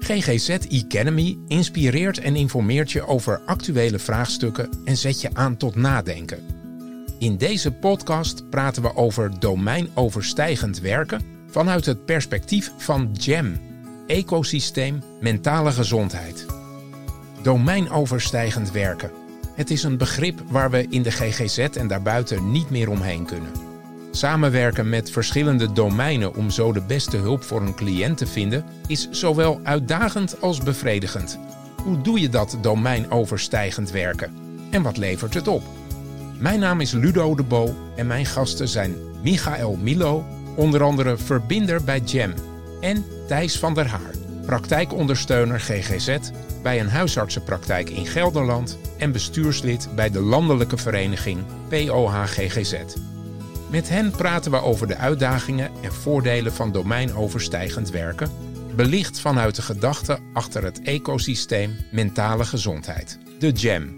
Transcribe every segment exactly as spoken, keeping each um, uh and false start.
G G Z Academy inspireert en informeert je over actuele vraagstukken en zet je aan tot nadenken. In deze podcast praten we over domeinoverstijgend werken vanuit het perspectief van GEM, ecosysteem mentale gezondheid. Domeinoverstijgend werken. Het is een begrip waar we in de G G Z en daarbuiten niet meer omheen kunnen. Samenwerken met verschillende domeinen om zo de beste hulp voor een cliënt te vinden is zowel uitdagend als bevredigend. Hoe doe je dat domeinoverstijgend werken? En wat levert het op? Mijn naam is Ludo de Bo en mijn gasten zijn Michael Milo, onder andere verbinder bij GEM, en Thijs van der Haar, praktijkondersteuner G G Z bij een huisartsenpraktijk in Gelderland en bestuurslid bij de landelijke vereniging P O H G G Z. Met hen praten we over de uitdagingen en voordelen van domeinoverstijgend werken, belicht vanuit de gedachte achter het ecosysteem mentale gezondheid, de GEM.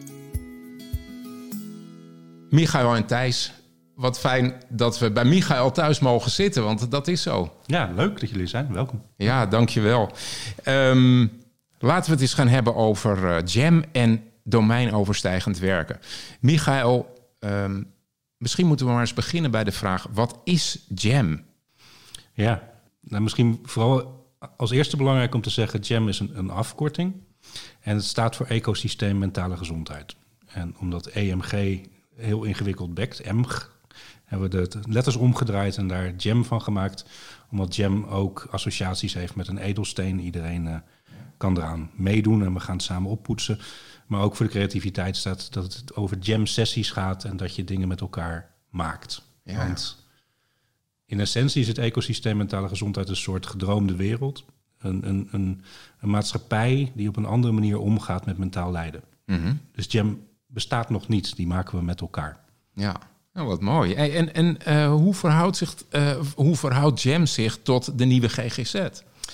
Michael en Thijs, wat fijn dat we bij Michael thuis mogen zitten, want dat is zo. Ja, leuk dat jullie zijn. Welkom. Ja, dankjewel. Um, laten we het eens gaan hebben over uh, GEM en domeinoverstijgend werken. Michael, um, misschien moeten we maar eens beginnen bij de vraag, wat is GEM? Ja, nou misschien vooral als eerste belangrijk om te zeggen, GEM is een, een afkorting. En het staat voor ecosysteem mentale gezondheid. En omdat E M G heel ingewikkeld bekt, E M G, hebben we de letters omgedraaid en daar GEM van gemaakt. Omdat GEM ook associaties heeft met een edelsteen. Iedereen uh, kan eraan meedoen en we gaan het samen oppoetsen. Maar ook voor de creativiteit staat dat het over GEM-sessies gaat en dat je dingen met elkaar maakt. Ja. Want in essentie is het ecosysteem mentale gezondheid een soort gedroomde wereld. Een, een, een, een maatschappij die op een andere manier omgaat met mentaal lijden. Mm-hmm. Dus GEM bestaat nog niet, die maken we met elkaar. Ja, nou, wat mooi. En, en uh, hoe, verhoudt zich, uh, hoe verhoudt GEM zich tot de nieuwe G G Z?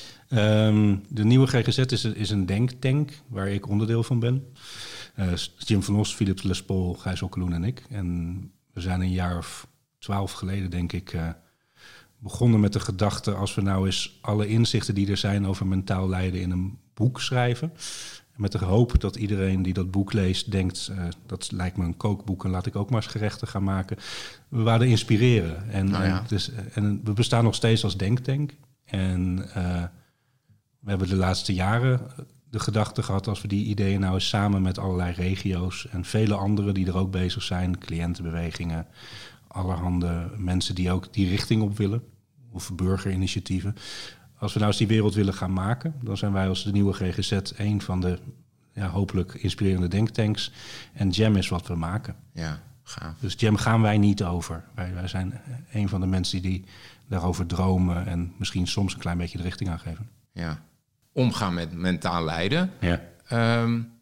Um, de nieuwe G G Z is, is een denktank waar ik onderdeel van ben. Uh, Jim van Os, Philips Les Paul, Gijs Okkeloen en ik. En we zijn een jaar of twaalf geleden, denk ik, uh, begonnen met de gedachte, als we nou eens alle inzichten die er zijn over mentaal lijden in een boek schrijven. Met de hoop dat iedereen die dat boek leest denkt, uh, dat lijkt me een kookboek en laat ik ook maar eens gerechten gaan maken. We wilden inspireren. En, nou ja. en, dus, en we bestaan nog steeds als denktank. En uh, we hebben de laatste jaren de gedachte gehad, als we die ideeën nou eens samen met allerlei regio's en vele anderen die er ook bezig zijn, cliëntenbewegingen, allerhande mensen die ook die richting op willen, of burgerinitiatieven. Als we nou eens die wereld willen gaan maken, dan zijn wij als de nieuwe G G Z een van de ja, hopelijk inspirerende denktanks. En GEM is wat we maken. Ja, gaaf. Dus GEM gaan wij niet over. Wij, wij zijn een van de mensen die daarover dromen en misschien soms een klein beetje de richting aangeven. Ja. Omgaan met mentaal lijden. Ja. Um,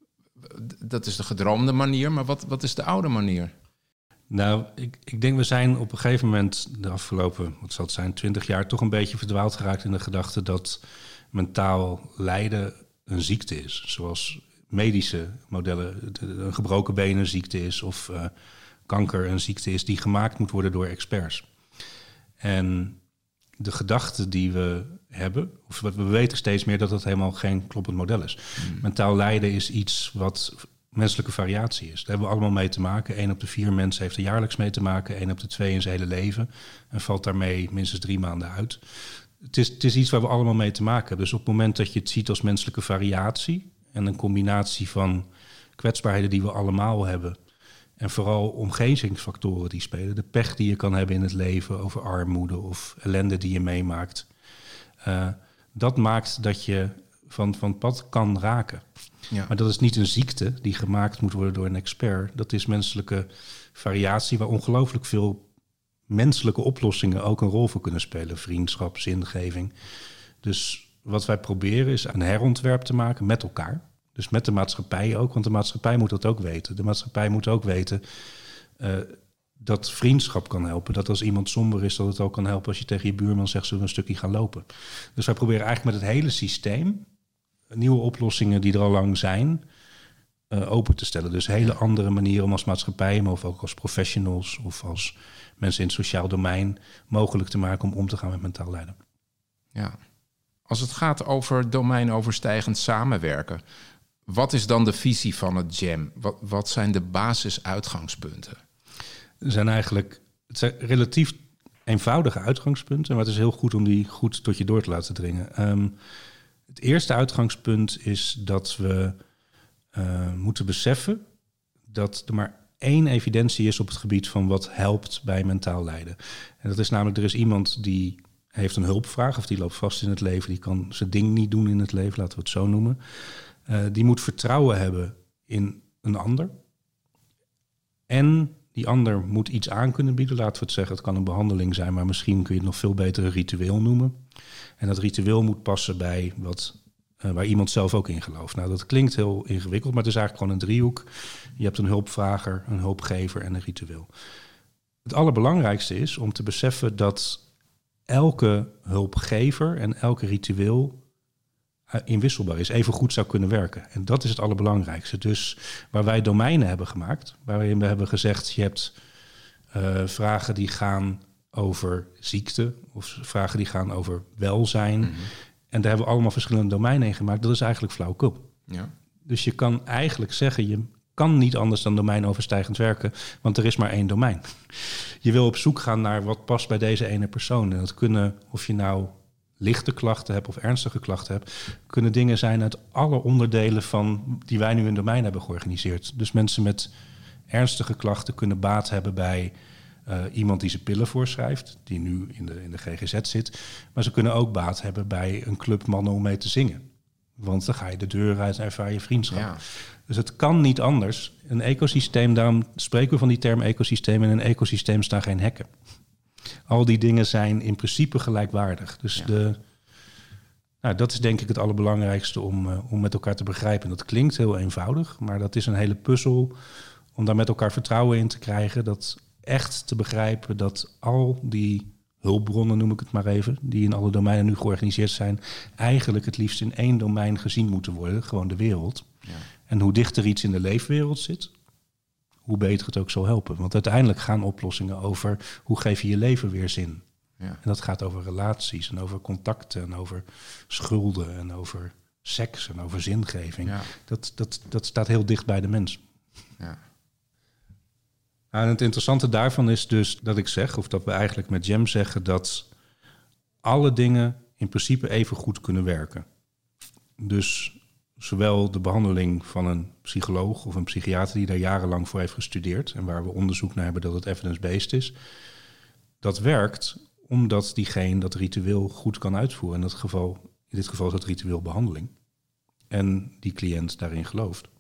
dat is de gedroomde manier, maar wat, wat is de oude manier? Nou, ik, ik denk we zijn op een gegeven moment de afgelopen, wat zal het zijn, twintig jaar toch een beetje verdwaald geraakt in de gedachte dat mentaal lijden een ziekte is. Zoals medische modellen een gebroken been een ziekte is of uh, kanker een ziekte is die gemaakt moet worden door experts. En de gedachte die we hebben, of we weten steeds meer dat dat helemaal geen kloppend model is. Mm. Mentaal lijden is iets wat menselijke variatie is. Daar hebben we allemaal mee te maken. Eén op de vier mensen heeft er jaarlijks mee te maken. Eén op de twee in zijn hele leven. En valt daarmee minstens drie maanden uit. Het is, het is iets waar we allemaal mee te maken hebben. Dus op het moment dat je het ziet als menselijke variatie en een combinatie van kwetsbaarheden die we allemaal hebben en vooral omgevingsfactoren die spelen, de pech die je kan hebben in het leven over armoede of ellende die je meemaakt, uh, dat maakt dat je van, van het pad kan raken. Ja. Maar dat is niet een ziekte die gemaakt moet worden door een expert. Dat is menselijke variatie waar ongelooflijk veel menselijke oplossingen ook een rol voor kunnen spelen. Vriendschap, zingeving. Dus wat wij proberen is een herontwerp te maken met elkaar. Dus met de maatschappij ook, want de maatschappij moet dat ook weten. De maatschappij moet ook weten uh, dat vriendschap kan helpen. Dat als iemand somber is, dat het ook kan helpen als je tegen je buurman zegt, zullen we een stukje gaan lopen. Dus wij proberen eigenlijk met het hele systeem nieuwe oplossingen die er al lang zijn, uh, open te stellen. Dus hele andere manieren om als maatschappij, maar ook als professionals of als mensen in het sociaal domein mogelijk te maken om om te gaan met mentaal lijden. Ja. Als het gaat over domeinoverstijgend samenwerken, wat is dan de visie van het Jam? Wat, wat zijn de basisuitgangspunten? Er zijn eigenlijk het zijn relatief eenvoudige uitgangspunten, maar het is heel goed om die goed tot je door te laten dringen. Um, het eerste uitgangspunt is dat we uh, moeten beseffen dat er maar één evidentie is op het gebied van wat helpt bij mentaal lijden. En dat is namelijk, er is iemand die heeft een hulpvraag of die loopt vast in het leven, die kan zijn ding niet doen in het leven, laten we het zo noemen. Uh, die moet vertrouwen hebben in een ander. En die ander moet iets aan kunnen bieden. Laten we het zeggen, het kan een behandeling zijn, maar misschien kun je het nog veel beter een ritueel noemen. En dat ritueel moet passen bij wat, uh, waar iemand zelf ook in gelooft. Nou, dat klinkt heel ingewikkeld, maar het is eigenlijk gewoon een driehoek. Je hebt een hulpvrager, een hulpgever en een ritueel. Het allerbelangrijkste is om te beseffen dat elke hulpgever en elke ritueel inwisselbaar is, even goed zou kunnen werken. En dat is het allerbelangrijkste. Dus waar wij domeinen hebben gemaakt, waarin we hebben gezegd, je hebt uh, vragen die gaan over ziekte, of vragen die gaan over welzijn. Mm-hmm. En daar hebben we allemaal verschillende domeinen in gemaakt. Dat is eigenlijk flauwekul. Ja. Dus je kan eigenlijk zeggen, je kan niet anders dan domeinoverstijgend werken, want er is maar één domein. Je wil op zoek gaan naar wat past bij deze ene persoon. En dat kunnen, of je nou lichte klachten hebt of ernstige klachten hebt, kunnen dingen zijn uit alle onderdelen van die wij nu in domein hebben georganiseerd. Dus mensen met ernstige klachten kunnen baat hebben bij uh, iemand die ze pillen voorschrijft, die nu in de, in de G G Z zit. Maar ze kunnen ook baat hebben bij een club mannen om mee te zingen. Want dan ga je de deur uit en ervaar je vriendschap. Ja. Dus het kan niet anders. Een ecosysteem, daarom spreken we van die term ecosysteem. In een ecosysteem staan geen hekken. Al die dingen zijn in principe gelijkwaardig. Dus ja. de, nou, dat is denk ik het allerbelangrijkste om, uh, om met elkaar te begrijpen. Dat klinkt heel eenvoudig, maar dat is een hele puzzel om daar met elkaar vertrouwen in te krijgen. Dat echt te begrijpen dat al die hulpbronnen, noem ik het maar even, die in alle domeinen nu georganiseerd zijn, eigenlijk het liefst in één domein gezien moeten worden, gewoon de wereld. Ja. En hoe dichter iets in de leefwereld zit, hoe beter het ook zal helpen. Want uiteindelijk gaan oplossingen over hoe geef je je leven weer zin. Ja. En dat gaat over relaties en over contacten en over schulden en over seks en over zingeving. Ja. Dat, dat, dat staat heel dicht bij de mens. Ja. En het interessante daarvan is dus dat ik zeg, of dat we eigenlijk met Jam zeggen, dat alle dingen in principe even goed kunnen werken. Dus zowel de behandeling van een psycholoog of een psychiater die daar jarenlang voor heeft gestudeerd en waar we onderzoek naar hebben dat het evidence-based is, dat werkt omdat diegene dat ritueel goed kan uitvoeren. In, dat geval, in dit geval is dat ritueel behandeling. En die cliënt daarin gelooft.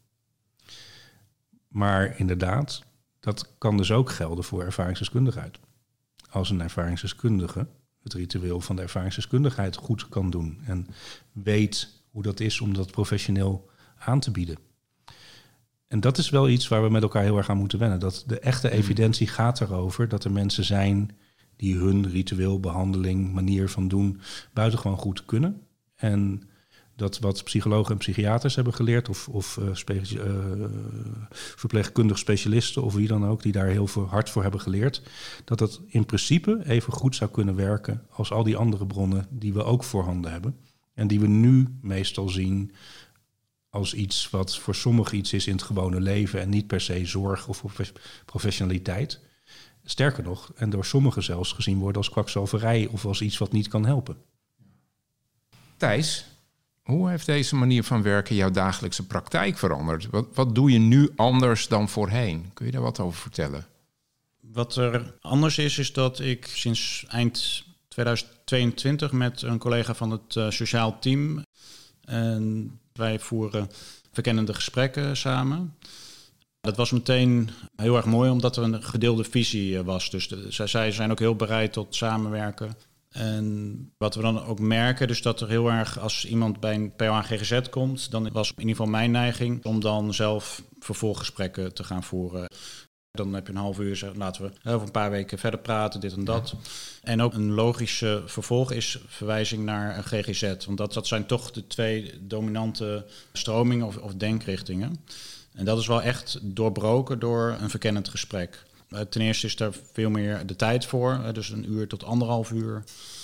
Maar inderdaad, dat kan dus ook gelden voor ervaringsdeskundigheid. Als een ervaringsdeskundige het ritueel van de ervaringsdeskundigheid goed kan doen en weet hoe dat is om dat professioneel aan te bieden. En dat is wel iets waar we met elkaar heel erg aan moeten wennen. Dat de echte evidentie gaat erover dat er mensen zijn die hun ritueel, behandeling, manier van doen buitengewoon goed kunnen. En dat wat psychologen en psychiaters hebben geleerd, of, of uh, spe- uh, verpleegkundig specialisten of wie dan ook, die daar heel veel hard voor hebben geleerd, dat dat in principe even goed zou kunnen werken als al die andere bronnen die we ook voorhanden hebben. En die we nu meestal zien als iets wat voor sommigen iets is in het gewone leven en niet per se zorg of professionaliteit. Sterker nog, en door sommigen zelfs gezien worden als kwakzalverij of als iets wat niet kan helpen. Thijs, hoe heeft deze manier van werken jouw dagelijkse praktijk veranderd? Wat, wat doe je nu anders dan voorheen? Kun je daar wat over vertellen? Wat er anders is, is dat ik sinds eind tweeduizend tweeëntwintig met een collega van het uh, sociaal team, en wij voeren verkennende gesprekken samen. Dat was meteen heel erg mooi, omdat er een gedeelde visie was. Dus de, zij zijn ook heel bereid tot samenwerken. En wat we dan ook merken, dus dat er heel erg, als iemand bij een P O A G G Z komt, dan was in ieder geval mijn neiging om dan zelf vervolggesprekken te gaan voeren. Dan heb je een half uur, zeg, laten we over een paar weken verder praten, dit en dat. Ja. En ook een logische vervolg is verwijzing naar een G G Z. Want dat, dat zijn toch de twee dominante stromingen of, of denkrichtingen. En dat is wel echt doorbroken door een verkennend gesprek. Ten eerste is er veel meer de tijd voor, dus een uur tot anderhalf uur.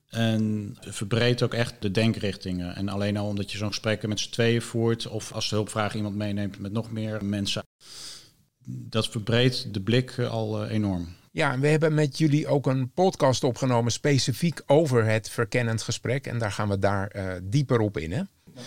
En verbreedt ook echt de denkrichtingen. En alleen al omdat je zo'n gesprek met z'n tweeën voert, of als de hulpvraag iemand meeneemt met nog meer mensen. Dat verbreedt de blik al uh, enorm. Ja, en we hebben met jullie ook een podcast opgenomen specifiek over het verkennend gesprek. En daar gaan we daar uh, dieper op in, hè?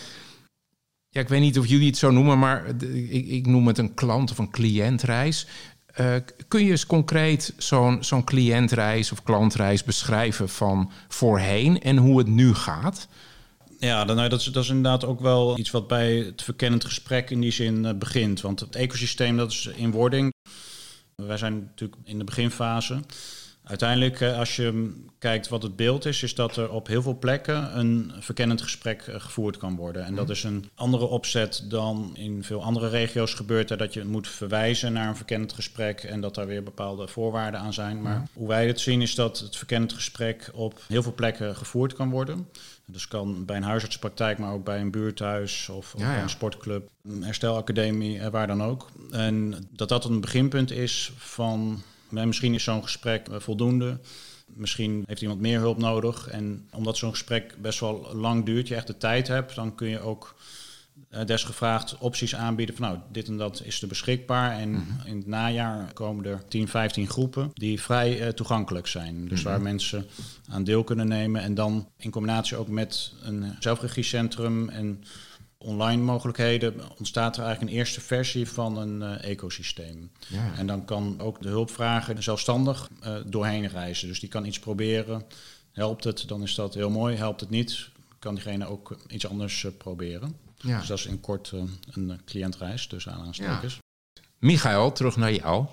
Ja, ik weet niet of jullie het zo noemen, maar de, ik, ik noem het een klant- of een cliëntreis. Uh, kun je eens concreet zo'n, zo'n cliëntreis of klantreis beschrijven van voorheen en hoe het nu gaat? Ja, dan, dat, is, dat is inderdaad ook wel iets wat bij het verkennend gesprek in die zin uh, begint. Want het ecosysteem, dat is in wording. Wij zijn natuurlijk in de beginfase. Uiteindelijk, als je kijkt wat het beeld is, is dat er op heel veel plekken een verkennend gesprek gevoerd kan worden. En dat is een andere opzet dan in veel andere regio's gebeurt. Er dat je moet verwijzen naar een verkennend gesprek en dat daar weer bepaalde voorwaarden aan zijn. Maar ja. Hoe wij het zien is dat het verkennend gesprek op heel veel plekken gevoerd kan worden. Dus kan bij een huisartsenpraktijk, maar ook bij een buurthuis of, of ja, ja. bij een sportclub, een herstelacademie, waar dan ook. En dat dat een beginpunt is van, misschien is zo'n gesprek voldoende. Misschien heeft iemand meer hulp nodig. En omdat zo'n gesprek best wel lang duurt, je echt de tijd hebt, dan kun je ook desgevraagd opties aanbieden van nou, dit en dat is er beschikbaar. En mm-hmm. in het najaar komen er tien, vijftien groepen die vrij uh, toegankelijk zijn. Dus mm-hmm. waar mensen aan deel kunnen nemen. En dan in combinatie ook met een zelfregiecentrum en online mogelijkheden ontstaat er eigenlijk een eerste versie van een uh, ecosysteem. Ja. En dan kan ook de hulpvrager zelfstandig uh, doorheen reizen. Dus die kan iets proberen. Helpt het, dan is dat heel mooi. Helpt het niet, kan diegene ook iets anders uh, proberen. Ja. Dus dat is in kort uh, een cliëntreis tussen aanhalingstekens. Ja. Michael, terug naar jou.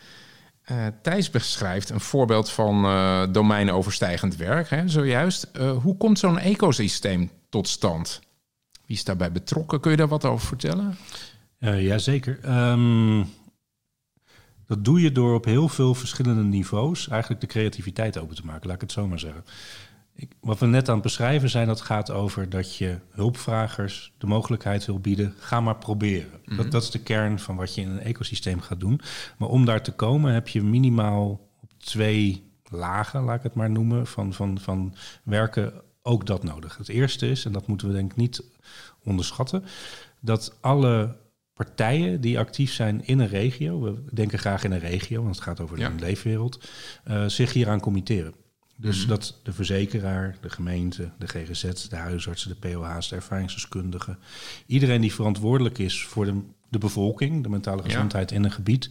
Uh, Thijs beschrijft een voorbeeld van uh, domeinoverstijgend werk, hè, zojuist. Uh, hoe komt zo'n ecosysteem tot stand? Wie is daarbij betrokken? Kun je daar wat over vertellen? Uh, Jazeker. Um, dat doe je door op heel veel verschillende niveaus eigenlijk de creativiteit open te maken, laat ik het zo maar zeggen. Ik, wat we net aan het beschrijven zijn, dat gaat over dat je hulpvragers de mogelijkheid wil bieden, ga maar proberen. Mm-hmm. Dat, dat is de kern van wat je in een ecosysteem gaat doen. Maar om daar te komen heb je minimaal op twee lagen, laat ik het maar noemen, van, van, van werken ook dat nodig. Het eerste is, en dat moeten we denk ik niet onderschatten, dat alle partijen die actief zijn in een regio, we denken graag in een regio, want het gaat over ja. een leefwereld, uh, zich hieraan committeren. Dus mm-hmm. dat de verzekeraar, de gemeente, de G G Z, de huisartsen, de P O H's, de ervaringsdeskundigen, iedereen die verantwoordelijk is voor de, de bevolking, de mentale gezondheid ja. in een gebied,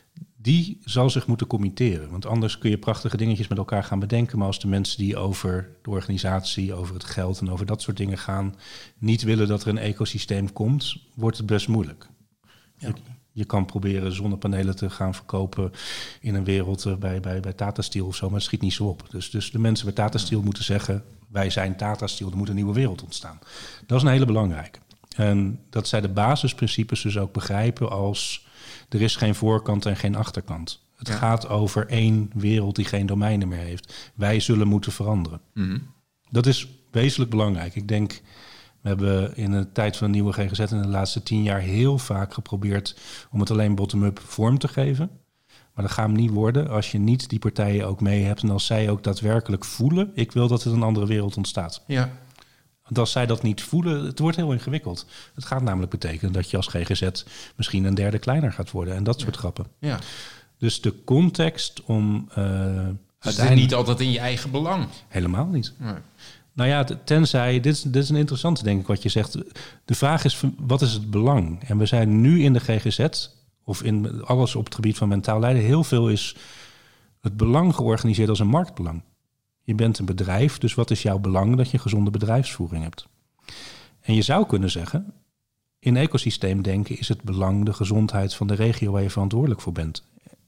die zal zich moeten committeren. Want anders kun je prachtige dingetjes met elkaar gaan bedenken, maar als de mensen die over de organisatie, over het geld en over dat soort dingen gaan, niet willen dat er een ecosysteem komt, wordt het best moeilijk. Ja. Je, je kan proberen zonnepanelen te gaan verkopen in een wereld uh, bij, bij, bij Tata Steel of zo, maar het schiet niet zo op. Dus, dus de mensen bij Tata Steel moeten zeggen, wij zijn Tata Steel, er moet een nieuwe wereld ontstaan. Dat is een hele belangrijke. En dat zij de basisprincipes dus ook begrijpen als er is geen voorkant en geen achterkant. Het ja. gaat over één wereld die geen domeinen meer heeft. Wij zullen moeten veranderen. Mm-hmm. Dat is wezenlijk belangrijk. Ik denk, we hebben in de tijd van de nieuwe G G Z in de laatste tien jaar heel vaak geprobeerd om het alleen bottom-up vorm te geven. Maar dat gaat hem niet worden als je niet die partijen ook mee hebt en als zij ook daadwerkelijk voelen, ik wil dat er een andere wereld ontstaat. Ja. Want als zij dat niet voelen, het wordt heel ingewikkeld. Het gaat namelijk betekenen dat je als G G Z misschien een derde kleiner gaat worden en dat soort ja. grappen. Ja. Dus de context om Uh, dus het is niet altijd in je eigen belang? Helemaal niet. Nee. Nou ja, tenzij, dit is, dit is een interessante denk ik wat je zegt. De vraag is, wat is het belang? En we zijn nu in de G G Z, of in alles op het gebied van mentaal lijden, heel veel is het belang georganiseerd als een marktbelang. Je bent een bedrijf, dus wat is jouw belang dat je gezonde bedrijfsvoering hebt? En je zou kunnen zeggen, in ecosysteem denken is het belang de gezondheid van de regio waar je verantwoordelijk voor bent.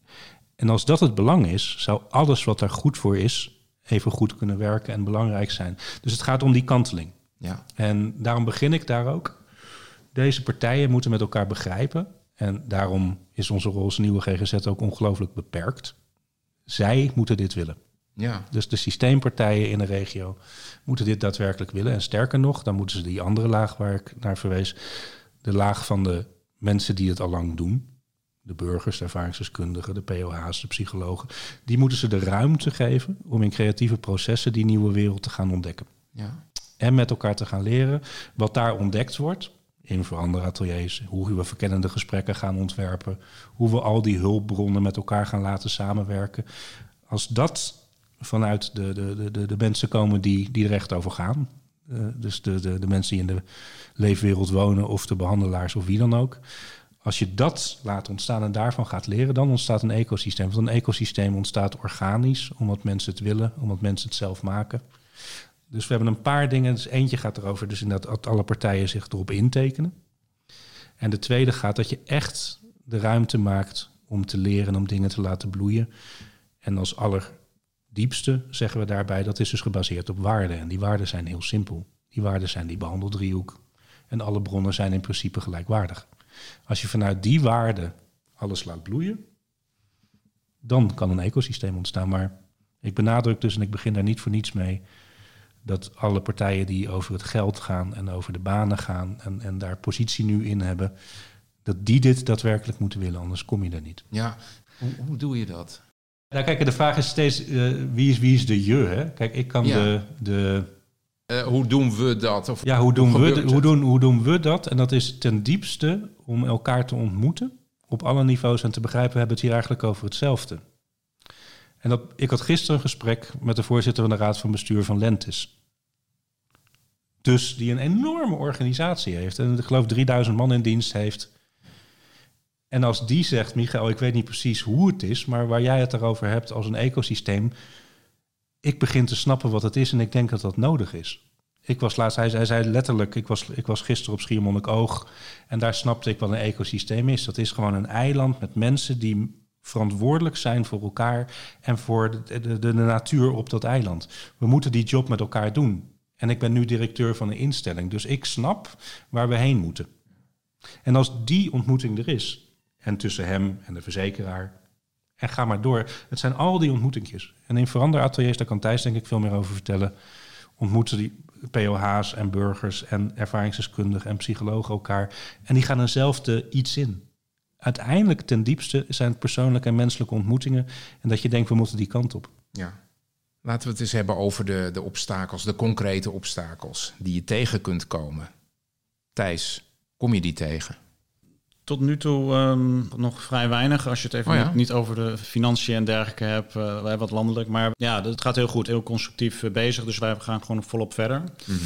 En als dat het belang is, zou alles wat daar goed voor is, even goed kunnen werken en belangrijk zijn. Dus het gaat om die kanteling. Ja. En daarom begin ik daar ook. Deze partijen moeten met elkaar begrijpen. En daarom is onze rol als nieuwe G G Z ook ongelooflijk beperkt. Zij moeten dit willen. Ja. Dus de systeempartijen in de regio moeten dit daadwerkelijk willen. En sterker nog, dan moeten ze die andere laag waar ik naar verwees, de laag van de mensen die het al lang doen, de burgers, de ervaringsdeskundigen, de P O H's, de psychologen, die moeten ze de ruimte geven om in creatieve processen die nieuwe wereld te gaan ontdekken. Ja. En met elkaar te gaan leren wat daar ontdekt wordt in veranderateliers, hoe we verkennende gesprekken gaan ontwerpen, hoe we al die hulpbronnen met elkaar gaan laten samenwerken. Als dat vanuit de, de, de, de mensen komen die, die er echt over gaan, uh, dus de, de, de mensen die in de leefwereld wonen of de behandelaars of wie dan ook. Als je dat laat ontstaan en daarvan gaat leren, dan ontstaat een ecosysteem. Want een ecosysteem ontstaat organisch, omdat mensen het willen, omdat mensen het zelf maken. Dus we hebben een paar dingen. Dus eentje gaat erover dus inderdaad dat alle partijen zich erop intekenen. En de tweede gaat dat je echt de ruimte maakt om te leren, om dingen te laten bloeien. En als allerdiepste zeggen we daarbij, dat is dus gebaseerd op waarden. En die waarden zijn heel simpel. Die waarden zijn die behandeldriehoek. En alle bronnen zijn in principe gelijkwaardig. Als je vanuit die waarden alles laat bloeien, dan kan een ecosysteem ontstaan. Maar ik benadruk dus, en ik begin daar niet voor niets mee, dat alle partijen die over het geld gaan en over de banen gaan en, en daar positie nu in hebben, dat die dit daadwerkelijk moeten willen, anders kom je daar niet. Ja, hoe, hoe doe je dat? Nou kijk, de vraag is steeds, uh, wie, is, wie is de je? Hè? Kijk, ik kan Ja. de... de Uh, hoe doen we dat? Of ja, hoe doen, hoe we, gebeurt hoe, het? doen, hoe doen we dat? En dat is ten diepste om elkaar te ontmoeten op alle niveaus en te begrijpen, we hebben het hier eigenlijk over hetzelfde. En dat, ik had gisteren een gesprek met de voorzitter van de Raad van Bestuur van Lentis. Dus die een enorme organisatie heeft. En ik geloof drieduizend man in dienst heeft. En als die zegt, Michael, ik weet niet precies hoe het is, maar waar jij het erover hebt als een ecosysteem, ik begin te snappen wat het is en ik denk dat dat nodig is. Ik was laatst, hij, hij zei letterlijk, ik was, ik was gisteren op Schiermonnikoog en daar snapte ik wat een ecosysteem is. Dat is gewoon een eiland met mensen die verantwoordelijk zijn voor elkaar en voor de, de, de natuur op dat eiland. We moeten die job met elkaar doen. En ik ben nu directeur van een instelling, dus ik snap waar we heen moeten. En als die ontmoeting er is, en tussen hem en de verzekeraar, en ga maar door. Het zijn al die ontmoetingjes. En in veranderateliers, daar kan Thijs denk ik veel meer over vertellen, ontmoeten die P O H's en burgers en ervaringsdeskundigen en psychologen elkaar. En die gaan eenzelfde iets in. Uiteindelijk ten diepste zijn het persoonlijke en menselijke ontmoetingen. En dat je denkt, we moeten die kant op. Ja. Laten we het eens hebben over de, de obstakels, de concrete obstakels die je tegen kunt komen. Thijs, kom je die tegen? Tot nu toe um, nog vrij weinig. Als je het even Oh ja? niet, niet over de financiën en dergelijke hebt. Uh, wij hebben wat landelijk. Maar ja, het gaat heel goed. Heel constructief uh, bezig. Dus wij gaan gewoon volop verder.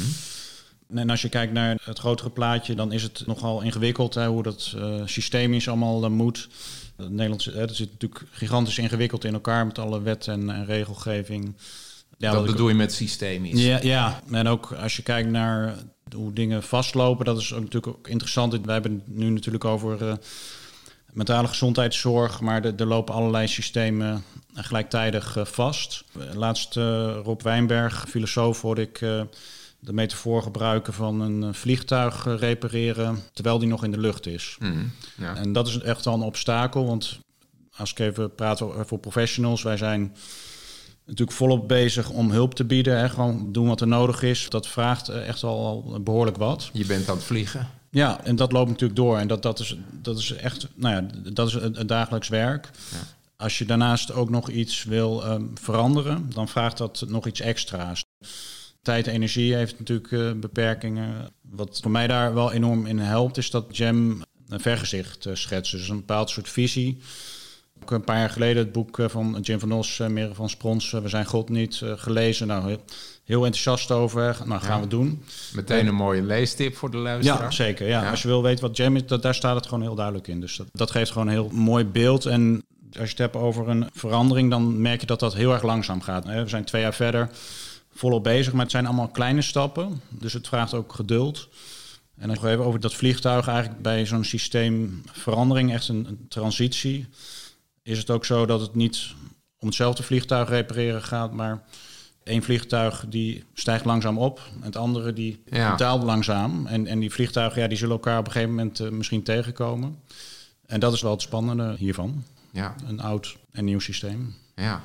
Mm-hmm. En als je kijkt naar het grotere plaatje, dan is het nogal ingewikkeld. Hè, hoe dat uh, systemisch allemaal uh, moet. Het Nederlands, uh, dat zit natuurlijk gigantisch ingewikkeld in elkaar met alle wet en, en regelgeving. Ja, dat bedoel ik, je met systemisch? Ja, ja, en ook als je kijkt naar hoe dingen vastlopen, dat is ook natuurlijk ook interessant. Wij hebben het nu natuurlijk over uh, mentale gezondheidszorg, maar er lopen allerlei systemen gelijktijdig uh, vast. Laatst uh, Rob Wijnberg, filosoof, hoorde ik uh, de metafoor gebruiken van een vliegtuig uh, repareren terwijl die nog in de lucht is. Mm, ja. En dat is echt wel een obstakel, want als ik even praat voor professionals, wij zijn natuurlijk volop bezig om hulp te bieden. Hè, gewoon doen wat er nodig is. Dat vraagt echt al, al behoorlijk wat. Je bent aan het vliegen. Ja, en dat loopt natuurlijk door. En dat, dat, is, dat is echt, nou ja, dat is het, het dagelijks werk. Ja. Als je daarnaast ook nog iets wil um, veranderen, dan vraagt dat nog iets extra's. Tijd en energie heeft natuurlijk uh, beperkingen. Wat voor mij daar wel enorm in helpt, is dat Jem een vergezicht uh, schetst. Dus een bepaald soort visie. Ook een paar jaar geleden het boek van Jim van Os, Mere van Sprons, We zijn God niet, gelezen. Nou, heel, heel enthousiast over. Nou, gaan ja. we doen. Meteen een mooie leestip voor de luisteraar. Ja, zeker. Ja. Ja. Als je wil weten wat Jim is, dat, daar staat het gewoon heel duidelijk in. Dus dat, dat geeft gewoon een heel mooi beeld. En als je het hebt over een verandering, dan merk je dat dat heel erg langzaam gaat. We zijn twee jaar verder volop bezig, maar het zijn allemaal kleine stappen. Dus het vraagt ook geduld. En dan nog even over dat vliegtuig. Eigenlijk bij zo'n systeemverandering, echt een, een transitie, is het ook zo dat het niet om hetzelfde vliegtuig repareren gaat, maar één vliegtuig die stijgt langzaam op en het andere die ja. daalt langzaam. En, en die vliegtuigen ja, die zullen elkaar op een gegeven moment uh, misschien tegenkomen. En dat is wel het spannende hiervan. Ja. Een oud en nieuw systeem. Ja.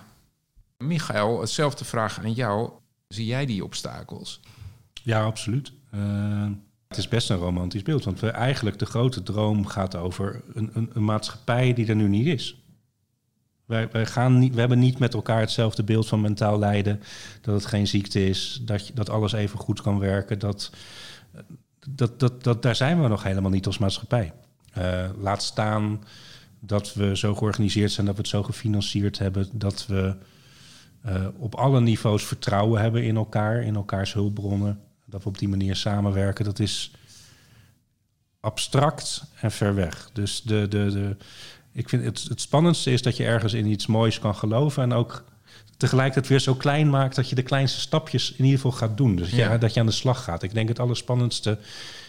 Michael, hetzelfde vraag aan jou. Zie jij die obstakels? Ja, absoluut. Uh, Het is best een romantisch beeld, want we eigenlijk de grote droom gaat over een, een, een maatschappij die er nu niet is. Wij, wij, gaan niet, we hebben niet met elkaar hetzelfde beeld van mentaal lijden, dat het geen ziekte is, dat, je, dat alles even goed kan werken. Dat, dat, dat, dat, daar zijn we nog helemaal niet als maatschappij. Uh, laat staan dat we zo georganiseerd zijn, dat we het zo gefinancierd hebben, dat we uh, op alle niveaus vertrouwen hebben in elkaar, in elkaars hulpbronnen. Dat we op die manier samenwerken, dat is abstract en ver weg. Dus de, de, de, ik vind het, het spannendste is dat je ergens in iets moois kan geloven en ook tegelijkertijd weer zo klein maakt dat je de kleinste stapjes in ieder geval gaat doen. Dus ja. Ja, dat je aan de slag gaat. Ik denk het allerspannendste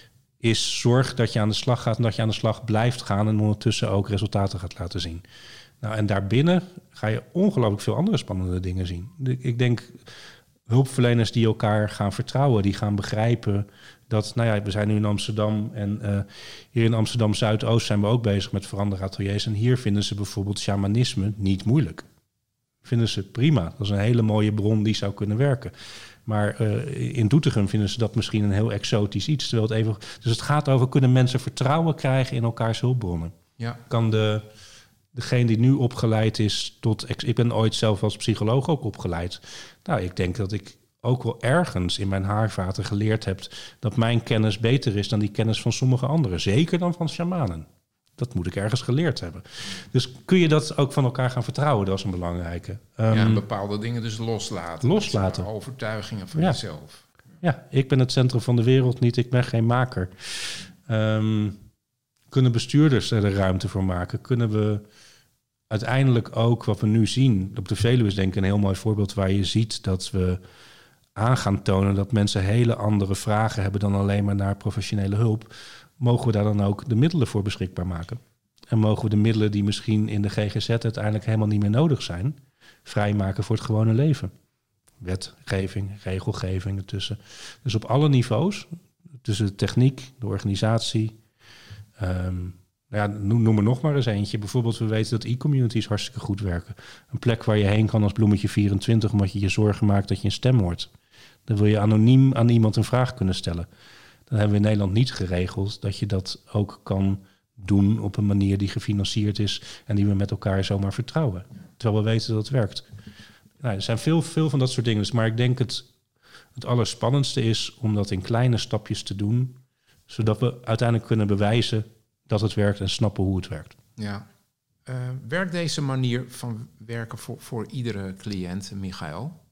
is zorg dat je aan de slag gaat en dat je aan de slag blijft gaan en ondertussen ook resultaten gaat laten zien. Nou, en daarbinnen ga je ongelooflijk veel andere spannende dingen zien. Ik denk hulpverleners die elkaar gaan vertrouwen, die gaan begrijpen dat, nou ja, we zijn nu in Amsterdam en uh, hier in Amsterdam Zuidoost zijn we ook bezig met veranderateliers en hier vinden ze bijvoorbeeld shamanisme niet moeilijk. Vinden ze prima. Dat is een hele mooie bron die zou kunnen werken. Maar uh, in Doetinchem vinden ze dat misschien een heel exotisch iets. Terwijl het even, dus het gaat over, kunnen mensen vertrouwen krijgen in elkaars hulpbronnen? Ja. Kan de, degene die nu opgeleid is tot... Ik ben ooit zelf als psycholoog ook opgeleid. Nou, ik denk dat ik ook wel ergens in mijn haarvaten geleerd heb dat mijn kennis beter is dan die kennis van sommige anderen. Zeker dan van shamanen. Dat moet ik ergens geleerd hebben. Dus kun je dat ook van elkaar gaan vertrouwen? Dat is een belangrijke. Um, ja, bepaalde dingen dus loslaten. Loslaten. Overtuigingen van ja. jezelf. Ja, ik ben het centrum van de wereld niet. Ik ben geen maker. Um, kunnen bestuurders er de ruimte voor maken? Kunnen we uiteindelijk ook wat we nu zien... Op de Veluwe is denk ik een heel mooi voorbeeld waar je ziet dat we aan gaan tonen dat mensen hele andere vragen hebben dan alleen maar naar professionele hulp. Mogen we daar dan ook de middelen voor beschikbaar maken? En mogen we de middelen die misschien in de G G Z uiteindelijk helemaal niet meer nodig zijn, vrijmaken voor het gewone leven? Wetgeving, regelgeving ertussen. Dus op alle niveaus, tussen de techniek, de organisatie. Um, ja, noem, noem er nog maar eens eentje. Bijvoorbeeld, we weten dat e-communities hartstikke goed werken. Een plek waar je heen kan als bloemetje vierentwintig, omdat je je zorgen maakt dat je een stem hoort. Dan wil je anoniem aan iemand een vraag kunnen stellen. Dan hebben we in Nederland niet geregeld dat je dat ook kan doen op een manier die gefinancierd is en die we met elkaar zomaar vertrouwen. Terwijl we weten dat het werkt. Nou, er zijn veel, veel van dat soort dingen. Maar ik denk het, het allerspannendste is om dat in kleine stapjes te doen, zodat we uiteindelijk kunnen bewijzen dat het werkt en snappen hoe het werkt. Ja. Uh, werkt deze manier van werken voor, voor iedere cliënt, Michael?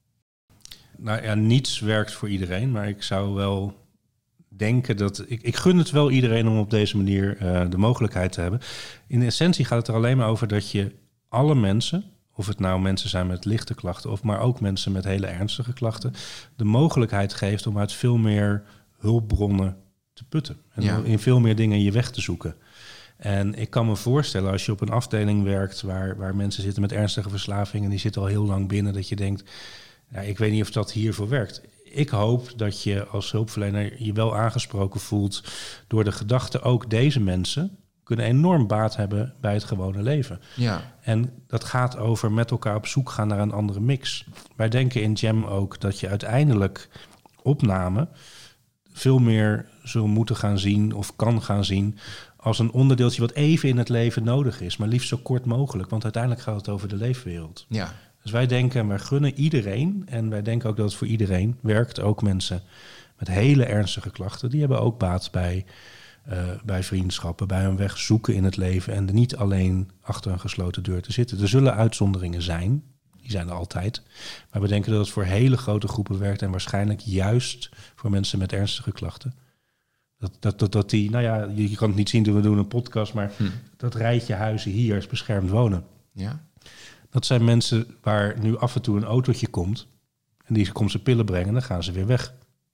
Nou ja, niets werkt voor iedereen, maar ik zou wel denken dat... Ik, ik gun het wel iedereen om op deze manier uh, de mogelijkheid te hebben. In essentie gaat het er alleen maar over dat je alle mensen, of het nou mensen zijn met lichte klachten, of maar ook mensen met hele ernstige klachten, de mogelijkheid geeft om uit veel meer hulpbronnen te putten. En ja. in veel meer dingen je weg te zoeken. En ik kan me voorstellen, als je op een afdeling werkt waar, waar mensen zitten met ernstige verslavingen en die zitten al heel lang binnen, dat je denkt, ja, ik weet niet of dat hiervoor werkt. Ik hoop dat je als hulpverlener je wel aangesproken voelt door de gedachte, ook deze mensen kunnen enorm baat hebben bij het gewone leven. Ja. En dat gaat over met elkaar op zoek gaan naar een andere mix. Wij denken in Jam ook dat je uiteindelijk opname veel meer zul moeten gaan zien of kan gaan zien als een onderdeeltje wat even in het leven nodig is, maar liefst zo kort mogelijk, want uiteindelijk gaat het over de leefwereld. Ja. Dus wij denken, wij gunnen iedereen, en wij denken ook dat het voor iedereen werkt, ook mensen met hele ernstige klachten, die hebben ook baat bij, uh, bij vriendschappen, bij een weg zoeken in het leven en er niet alleen achter een gesloten deur te zitten. Er zullen uitzonderingen zijn, die zijn er altijd, maar we denken dat het voor hele grote groepen werkt en waarschijnlijk juist voor mensen met ernstige klachten. Dat, dat, dat, dat die, nou ja, je, je kan het niet zien toen we doen een podcast, maar hm. dat rijtje huizen hier is beschermd wonen. Ja. Dat zijn mensen waar nu af en toe een autootje komt en die komt ze pillen brengen, dan gaan ze weer weg.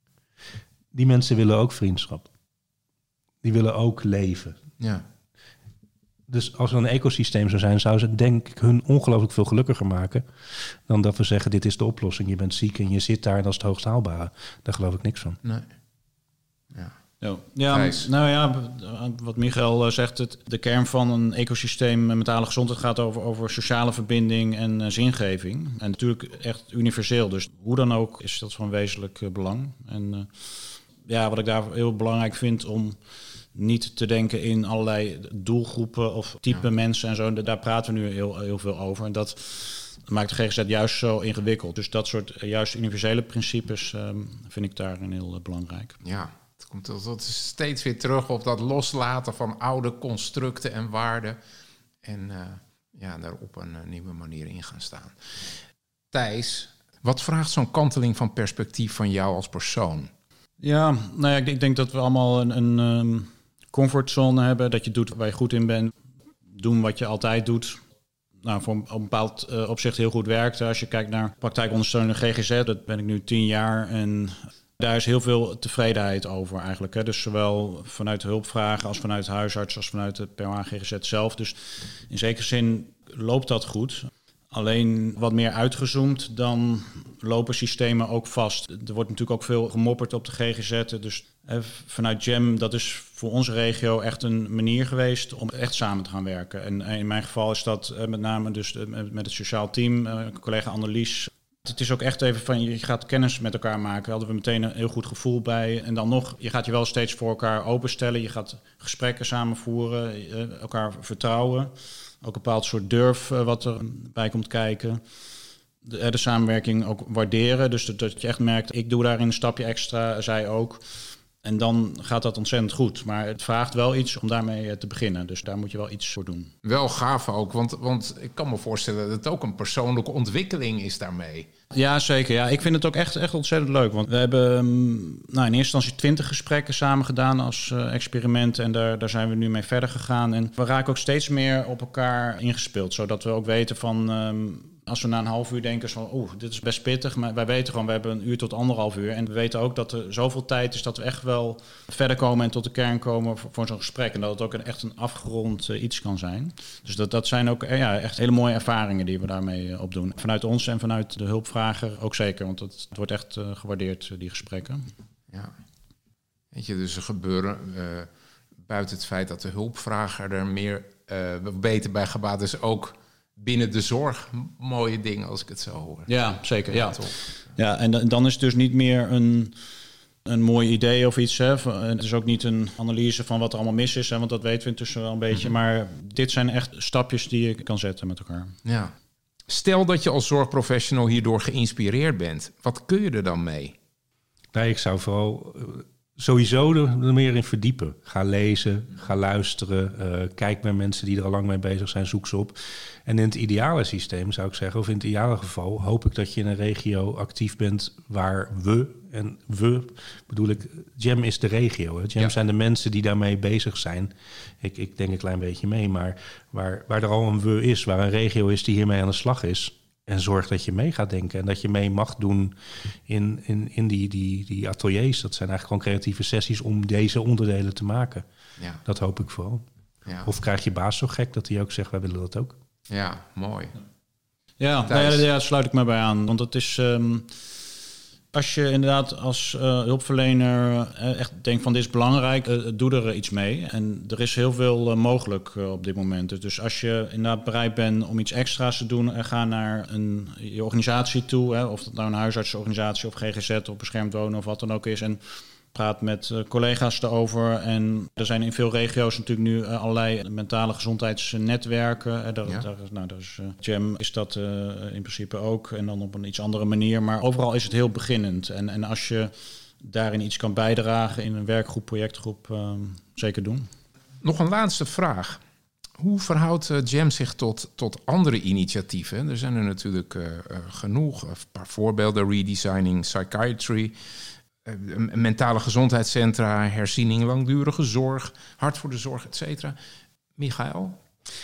Die mensen willen ook vriendschap. Die willen ook leven. Ja. Dus als er een ecosysteem zou zijn, zou ze denk ik hun ongelooflijk veel gelukkiger maken dan dat we zeggen, dit is de oplossing. Je bent ziek en je zit daar en dat is het hoogst haalbare. Daar geloof ik niks van. Nee. Ja. Ja, ja nou ja, wat Michael zegt, het, de kern van een ecosysteem mentale gezondheid gaat over, over sociale verbinding en uh, zingeving. En natuurlijk echt universeel, dus hoe dan ook is dat van wezenlijk uh, belang. En uh, ja, wat ik daar heel belangrijk vind om niet te denken in allerlei doelgroepen of type ja. mensen en zo. Daar praten we nu heel, heel veel over. En dat maakt de G G Z juist zo ingewikkeld. Dus dat soort juist universele principes um, vind ik daarin heel uh, belangrijk. Ja, het komt tot steeds weer terug op dat loslaten van oude constructen en waarden. En uh, ja, daar op een uh, nieuwe manier in gaan staan. Thijs, wat vraagt zo'n kanteling van perspectief van jou als persoon? Ja, nou ja, ik, ik denk dat we allemaal een, een um, comfortzone hebben. Dat je doet waar je goed in bent. Doen wat je altijd doet. Nou, voor een, op een bepaald uh, opzicht heel goed werkt. Als je kijkt naar praktijkondersteunende G G Z, dat ben ik nu tien jaar. En daar is heel veel tevredenheid over eigenlijk. Hè. Dus zowel vanuit hulpvragen als vanuit huisarts als vanuit het P O A G G Z zelf. Dus in zekere zin loopt dat goed. Alleen wat meer uitgezoomd, dan lopen systemen ook vast. Er wordt natuurlijk ook veel gemopperd op de G G Z. Dus eh, vanuit Gem, dat is voor onze regio echt een manier geweest om echt samen te gaan werken. En eh, in mijn geval is dat eh, met name dus eh, met het sociaal team, eh, collega Annelies. Het is ook echt even van, je gaat kennis met elkaar maken. Daar hadden we meteen een heel goed gevoel bij. En dan nog, je gaat je wel steeds voor elkaar openstellen. Je gaat gesprekken samenvoeren, eh, elkaar vertrouwen. Ook een bepaald soort durf uh, wat erbij komt kijken. De, de samenwerking ook waarderen. Dus dat, dat je echt merkt, ik doe daarin een stapje extra, zij ook. En dan gaat dat ontzettend goed. Maar het vraagt wel iets om daarmee te beginnen. Dus daar moet je wel iets voor doen. Wel gaaf ook, want, want ik kan me voorstellen dat het ook een persoonlijke ontwikkeling is daarmee. Ja, zeker. Ja, ik vind het ook echt, echt ontzettend leuk. Want we hebben um, nou, in eerste instantie twintig gesprekken samen gedaan als uh, experiment. En daar, daar zijn we nu mee verder gegaan. En we raken ook steeds meer op elkaar ingespeeld. Zodat we ook weten van, um, als we na een half uur denken van, oeh, dit is best pittig. Maar wij weten gewoon, we hebben een uur tot anderhalf uur. En we weten ook dat er zoveel tijd is dat we echt wel verder komen en tot de kern komen voor, voor zo'n gesprek. En dat het ook een, echt een afgerond uh, iets kan zijn. Dus dat, dat zijn ook uh, ja, echt hele mooie ervaringen die we daarmee uh, opdoen. Vanuit ons en vanuit de hulpvrager ook zeker. Want het, het wordt echt uh, gewaardeerd, uh, die gesprekken. Ja. Weet je, dus er gebeuren uh, buiten het feit dat de hulpvrager er meer uh, beter bij gebaat is, ook binnen de zorg mooie dingen, als ik het zo hoor. Ja, zeker. Ja, ja en dan is het dus niet meer een, een mooi idee of iets. Hè. Het is ook niet een analyse van wat er allemaal mis is, hè, want dat weten we intussen wel een beetje. Mm-hmm. Maar dit zijn echt stapjes die je kan zetten met elkaar. Ja. Stel dat je als zorgprofessional hierdoor geïnspireerd bent. Wat kun je er dan mee? Nee, ik zou vooral sowieso er meer in verdiepen. Ga lezen, ga luisteren. Uh, kijk naar mensen die er al lang mee bezig zijn, zoek ze op. En in het ideale systeem zou ik zeggen, of in het ideale geval, hoop ik dat je in een regio actief bent waar we, en we bedoel ik, Gem is de regio. Hè? Gem ja. zijn de mensen die daarmee bezig zijn. Ik, ik denk een klein beetje mee, maar waar, waar er al een we is, waar een regio is die hiermee aan de slag is. En zorg dat je mee gaat denken en dat je mee mag doen in, in, in die, die, die ateliers. Dat zijn eigenlijk gewoon creatieve sessies om deze onderdelen te maken. Ja. Dat hoop ik vooral. Ja. Of krijg je baas zo gek dat hij ook zegt, wij willen dat ook. Ja, mooi. Ja, nou ja, daar sluit ik me bij aan. Want het is, um, als je inderdaad als uh, hulpverlener uh, echt denkt van dit is belangrijk, uh, doe er uh, iets mee. En er is heel veel uh, mogelijk uh, op dit moment. Dus als je inderdaad bereid bent om iets extra's te doen, uh, ga naar een, je organisatie toe. Hè, of dat nou een huisartsenorganisatie of G G Z of beschermd wonen of wat dan ook is. En praat met uh, collega's erover. En er zijn in veel regio's natuurlijk nu uh, allerlei mentale gezondheidsnetwerken. Uh, daar, ja. daar, nou, daar is, uh, Gem is dat uh, in principe ook. En dan op een iets andere manier. Maar overal is het heel beginnend. En, en als je daarin iets kan bijdragen in een werkgroep, projectgroep, uh, zeker doen. Nog een laatste vraag. Hoe verhoudt uh, Gem zich tot, tot andere initiatieven? Er zijn er natuurlijk uh, uh, genoeg. Een paar voorbeelden. Redesigning Psychiatry. Uh, mentale gezondheidscentra, herziening langdurige zorg, hart voor de zorg, et cetera. Michael?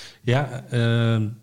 Ja, uh, uh,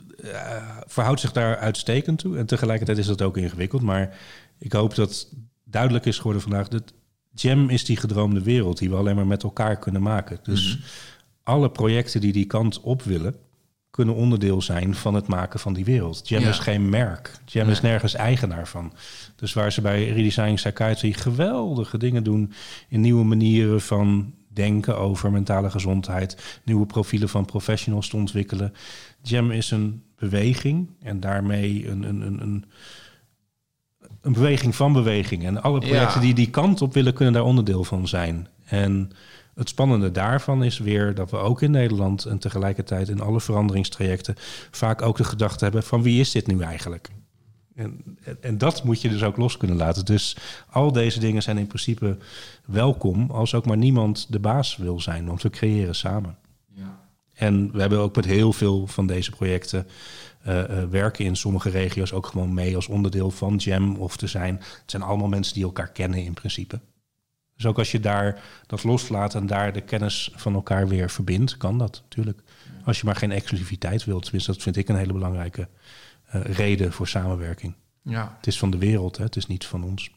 verhoudt zich daar uitstekend toe. En tegelijkertijd is dat ook ingewikkeld. Maar ik hoop dat duidelijk is geworden vandaag dat Gem is die gedroomde wereld die we alleen maar met elkaar kunnen maken. Dus mm-hmm. alle projecten die die kant op willen, kunnen onderdeel zijn van het maken van die wereld. Gem ja. is geen merk. Gem nee. is nergens eigenaar van. Dus waar ze bij Redesigning Psychiatry geweldige dingen doen in nieuwe manieren van denken over mentale gezondheid, nieuwe profielen van professionals te ontwikkelen. Gem is een beweging en daarmee een, een, een, een een beweging van beweging. En alle projecten Ja. die die kant op willen, kunnen daar onderdeel van zijn. En het spannende daarvan is weer dat we ook in Nederland en tegelijkertijd in alle veranderingstrajecten vaak ook de gedachte hebben van wie is dit nu eigenlijk? En, en, en dat moet je dus ook los kunnen laten. Dus al deze dingen zijn in principe welkom als ook maar niemand de baas wil zijn, want we creëren samen. Ja. En we hebben ook met heel veel van deze projecten uh, uh, werken in sommige regio's ook gewoon mee als onderdeel van Jam of te zijn. Het zijn allemaal mensen die elkaar kennen in principe. Dus ook als je daar dat loslaat en daar de kennis van elkaar weer verbindt, kan dat natuurlijk. Als je maar geen exclusiviteit wilt. Tenminste, dat vind ik een hele belangrijke uh, reden voor samenwerking. Ja. Het is van de wereld, hè? Het is niet van ons.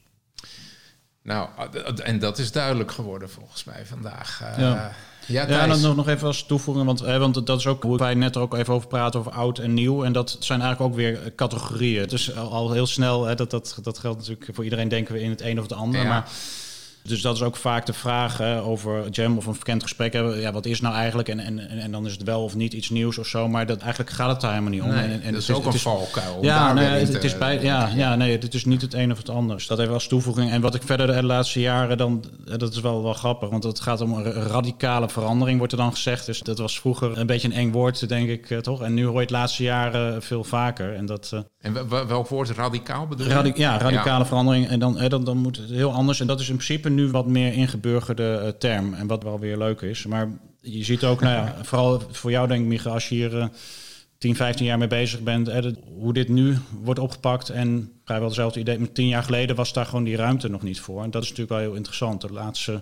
Nou, en dat is duidelijk geworden volgens mij vandaag. Uh, Ja. Ja, Ja, en Thijs. dan nog even als toevoeging, want, hè, want dat is ook hoe wij net er ook even over praten, over oud en nieuw. En dat zijn eigenlijk ook weer categorieën. Dus al, al heel snel, hè, dat, dat, dat geldt natuurlijk voor iedereen, denken we in het een of het ander. Ja. Maar, dus dat is ook vaak de vraag hè, over Jam of een verkend gesprek hebben. Ja, wat is nou eigenlijk? En, en, en dan is het wel of niet iets nieuws of zo. Maar dat, eigenlijk gaat het daar helemaal niet om. Nee, en, en dat is het ook het een valkuil. om Ja, daar nee, weer in het, te- het is bij, ja, ja, nee, het is niet het een of het ander. Dus dat even als toevoeging. En wat ik verder de laatste jaren dan, dat is wel, wel grappig, want het gaat om een radicale verandering, wordt er dan gezegd. Dus dat was vroeger een beetje een eng woord, denk ik, eh, toch? En nu hoor je het laatste jaren veel vaker. En dat, uh, En wel- wel- welk woord? Radicaal bedoel je? radi- ja, radicale Ja. verandering. En dan, hè, dan, dan moet het heel anders. En dat is in principe nu wat meer ingeburgerde uh, term. En wat wel weer leuk is. Maar je ziet ook, nou ja, vooral voor jou denk ik, Micha, als je hier uh, tien, vijftien jaar mee bezig bent, hè, dat, hoe dit nu wordt opgepakt. En vrijwel hetzelfde idee. Maar tien jaar geleden was daar gewoon die ruimte nog niet voor. En dat is natuurlijk wel heel interessant. De laatste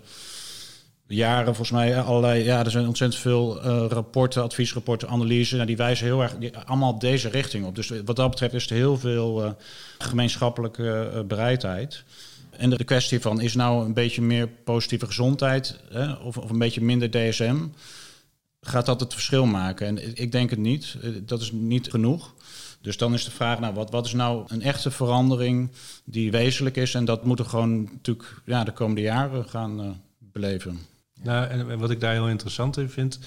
jaren, volgens mij, allerlei, ja, er zijn ontzettend veel uh, rapporten, adviesrapporten, analyses. Nou, die wijzen heel erg die, allemaal deze richting op. Dus wat dat betreft is er heel veel uh, gemeenschappelijke uh, bereidheid. En de kwestie van, is nou een beetje meer positieve gezondheid hè, of, of een beetje minder D S M? Gaat dat het verschil maken? En ik denk het niet. Dat is niet genoeg. Dus dan is de vraag, nou, wat, wat is nou een echte verandering die wezenlijk is? En dat moeten we gewoon natuurlijk ja, de komende jaren gaan uh, beleven. Nou, en wat ik daar heel interessant in vind,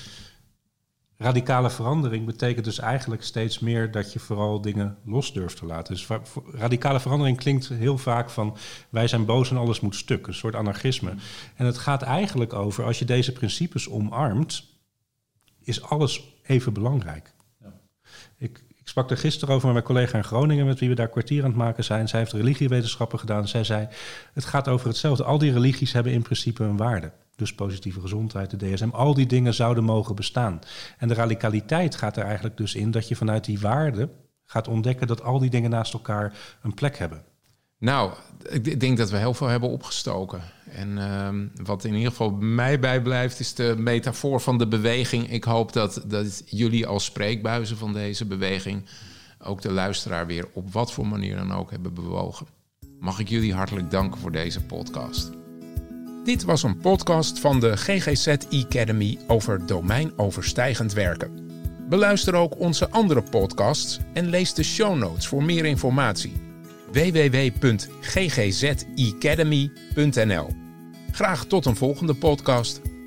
radicale verandering betekent dus eigenlijk steeds meer dat je vooral dingen los durft te laten. Dus radicale verandering klinkt heel vaak van wij zijn boos en alles moet stuk, een soort anarchisme. En het gaat eigenlijk over, als je deze principes omarmt, is alles even belangrijk. Ja. Ik, ik sprak er gisteren over met mijn collega in Groningen, met wie we daar kwartier aan het maken zijn. Zij heeft religiewetenschappen gedaan. Zij zei, het gaat over hetzelfde. Al die religies hebben in principe een waarde. Dus positieve gezondheid, de D S M, al die dingen zouden mogen bestaan. En de radicaliteit gaat er eigenlijk dus in dat je vanuit die waarde gaat ontdekken dat al die dingen naast elkaar een plek hebben. Nou, ik denk dat we heel veel hebben opgestoken. En uh, wat in ieder geval mij bijblijft is de metafoor van de beweging. Ik hoop dat, dat jullie als spreekbuizen van deze beweging ook de luisteraar weer op wat voor manier dan ook hebben bewogen. Mag ik jullie hartelijk danken voor deze podcast. Dit was een podcast van de G G Z Academy over domeinoverstijgend werken. Beluister ook onze andere podcasts en lees de show notes voor meer informatie. w w w punt g g z academy punt n l. Graag tot een volgende podcast.